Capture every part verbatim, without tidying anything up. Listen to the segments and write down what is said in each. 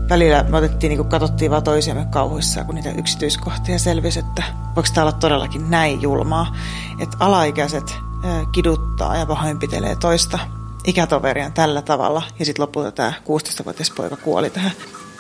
välillä me otettiin, niin kuin katsottiin vaan toisiamme kauhuissaan, kun niitä yksityiskohtia selvisi, että voiko tämä olla todellakin näin julmaa, että alaikäiset kiduttaa ja pahoinpitelee toista ikätoveriaan tällä tavalla, ja sitten lopulta tämä kuusitoistavuotias poika kuoli tähän.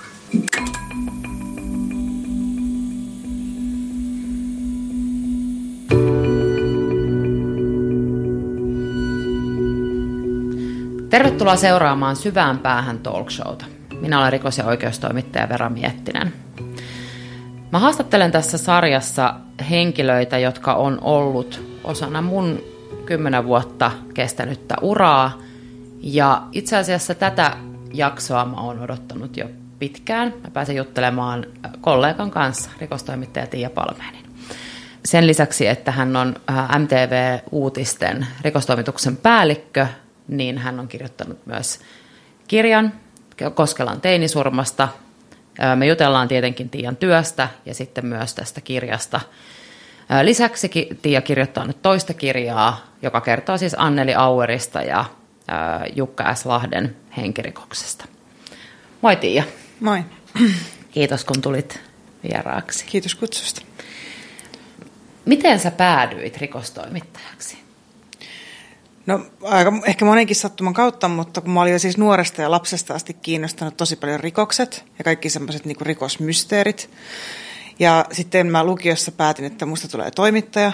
Tervetuloa seuraamaan Syvään päähän talkshowta. Minä olen rikos- ja oikeustoimittaja Vera Miettinen. Mä haastattelen tässä sarjassa henkilöitä, jotka on ollut osana mun kymmenen vuotta kestänyttä uraa. Ja itse asiassa tätä jaksoa mä oon odottanut jo pitkään. Mä pääsen juttelemaan kollegan kanssa, rikostoimittaja Tiia Palmeenin. Sen lisäksi, että hän on M T V-uutisten rikostoimituksen päällikkö, niin hän on kirjoittanut myös kirjan Koskelan teinisurmasta. Me jutellaan tietenkin Tiian työstä ja sitten myös tästä kirjasta. Lisäksi Tiia kirjoittaa nyt toista kirjaa, joka kertoo siis Anneli Auerista ja Jukka S. Lahden henkirikoksesta. Moi Tiia. Moi. Kiitos kun tulit vieraaksi. Kiitos kutsusta. Miten sä päädyit rikostoimittajaksi? No aika, ehkä monenkin sattuman kautta, mutta kun mä olin jo siis nuoresta ja lapsesta asti kiinnostanut tosi paljon rikokset ja kaikki semmoiset niin kuin rikosmysteerit. Ja sitten mä lukiossa päätin, että musta tulee toimittaja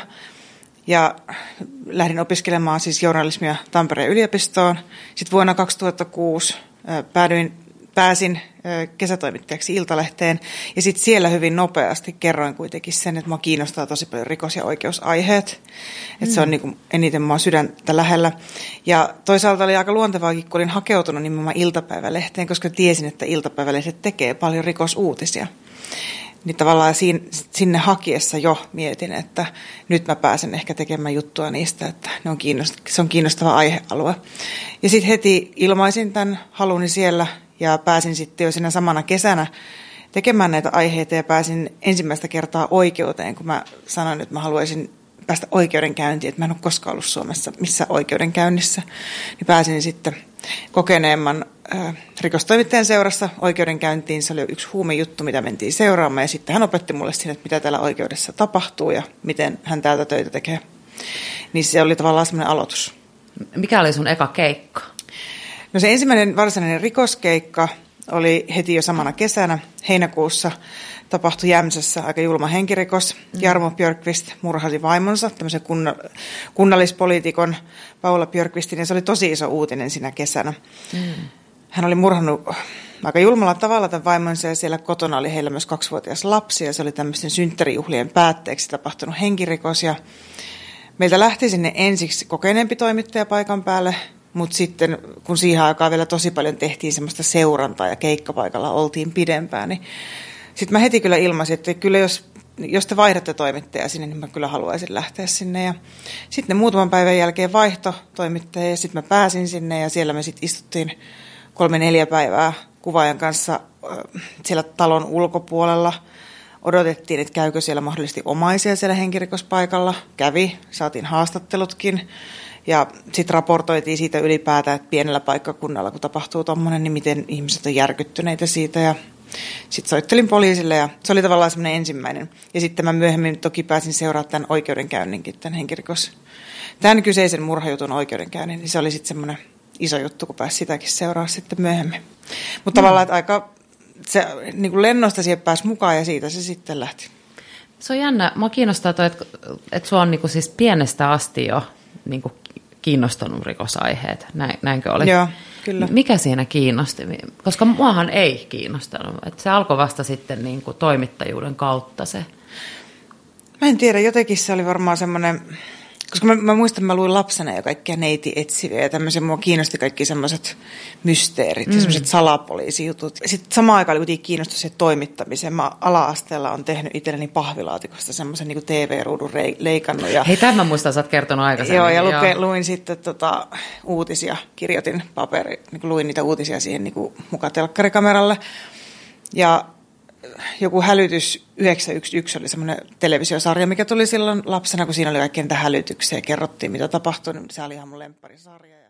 ja lähdin opiskelemaan siis journalismia Tampereen yliopistoon. Sitten vuonna kaksituhattakuusi päädyin, pääsin kesätoimittajaksi Iltalehteen ja sitten siellä hyvin nopeasti kerroin kuitenkin sen, että mua kiinnostaa tosi paljon rikos- ja oikeusaiheet. Että mm. se on niin kuin eniten mua sydäntä lähellä. Ja toisaalta oli aika luontevaakin, kun olin hakeutunut nimenomaan iltapäivälehteen, koska tiesin, että iltapäivälehdet tekee paljon rikosuutisia. Niin tavallaan sinne hakiessa jo mietin, että nyt mä pääsen ehkä tekemään juttua niistä, että ne on kiinnost- se on kiinnostava aihealue. Ja sitten heti ilmaisin tämän haluni siellä ja pääsin sitten jo siinä samana kesänä tekemään näitä aiheita ja pääsin ensimmäistä kertaa oikeuteen, kun mä sanoin, että mä haluaisin päästä oikeudenkäyntiin, että mä en ole koskaan ollut Suomessa missä oikeudenkäynnissä. Niin pääsin sitten kokeneemman äh, rikostoimittajan seurassa oikeudenkäyntiin. Se oli yksi huumejuttu, mitä mentiin seuraamaan ja sitten hän opetti mulle sinne, että mitä täällä oikeudessa tapahtuu ja miten hän täältä töitä tekee. Niin se oli tavallaan semmoinen aloitus. Mikä oli sun eka keikka? No se ensimmäinen varsinainen rikoskeikka oli heti jo samana kesänä, heinäkuussa tapahtui Jämsässä aika julma henkirikos. Mm. Jarmo Björkqvist murhasi vaimonsa, tämmöisen kunna, kunnallispoliitikon Paula Björkqvistin, ja se oli tosi iso uutinen siinä kesänä. Mm. Hän oli murhannut aika julmalla tavalla tämän vaimonsa, ja siellä kotona oli heillä myös kaksivuotias lapsi, ja se oli tämmöisten synttärijuhlien päätteeksi tapahtunut henkirikos, ja meiltä lähti sinne ensiksi kokeneempi toimittaja paikan päälle, mutta sitten kun siihen aikaan vielä tosi paljon tehtiin semmoista seurantaa ja keikkapaikalla oltiin pidempään, niin sitten mä heti kyllä ilmaisin, että kyllä jos, jos te vaihdatte toimittajaa sinne, niin mä kyllä haluaisin lähteä sinne. Ja sitten ne muutaman päivän jälkeen vaihto toimittaja ja sitten mä pääsin sinne ja siellä me sitten istuttiin kolme neljä päivää kuvaajan kanssa siellä talon ulkopuolella. Odotettiin, että käykö siellä mahdollisesti omaisia siellä henkirikospaikalla. Kävi, saatiin haastattelutkin. Ja sitten raportoitiin siitä ylipäätään, että pienellä paikkakunnalla, kun tapahtuu tommoinen, niin miten ihmiset on järkyttyneitä siitä. Ja sitten soittelin poliisille ja se oli tavallaan semmoinen ensimmäinen. Ja sitten mä myöhemmin toki pääsin seuraamaan tämän oikeudenkäynninkin, tämän henkirikos. Tämän kyseisen murhajutun oikeudenkäynnin, niin se oli sitten semmoinen iso juttu, kun pääsi sitäkin seuraamaan sitten myöhemmin. Mutta mm. tavallaan, että aika se niin kuin lennosta siihen pääsi mukaan ja siitä se sitten lähti. Se on jännä. Mua kiinnostaa toi, että, että sua on niin kuin siis pienestä asti jo niin kuin kiinnostanut rikosaiheet. Näin, näinkö oli? Joo, kyllä. Mikä siinä kiinnosti? Koska muahan ei kiinnostanut. Että se alkoi vasta sitten niin kuin toimittajuuden kautta se. Mä en tiedä, jotenkin se oli varmaan semmoinen, koska mä, mä muistan, että mä luin lapsena jo kaikkia neiti etsiviä ja tämmöisiä, mua kiinnosti kaikki semmoiset mysteerit mm. ja semmoiset salapoliisijutut. Sitten samaan aikaan oli kiinnostus siihen toimittamiseen. Mä ala-asteella on tehnyt itselleni pahvilaatikosta semmoisen niin kuin T V-ruudun leikannut. Ja hei, tämän muistan, sä oot kertonut aikaisemmin. Joo, ja luke, luin sitten tota, uutisia, kirjoitin paperi, niin kuin luin niitä uutisia siihen niin kuin muka telkkarikameralle. Ja joku Hälytys yhdeksän yksi yksi oli semmoinen televisiosarja, mikä tuli silloin lapsena, kun siinä oli kaikkea niitä hälytyksiä ja kerrottiin, mitä tapahtui, niin se oli ihan mun lempparisarja.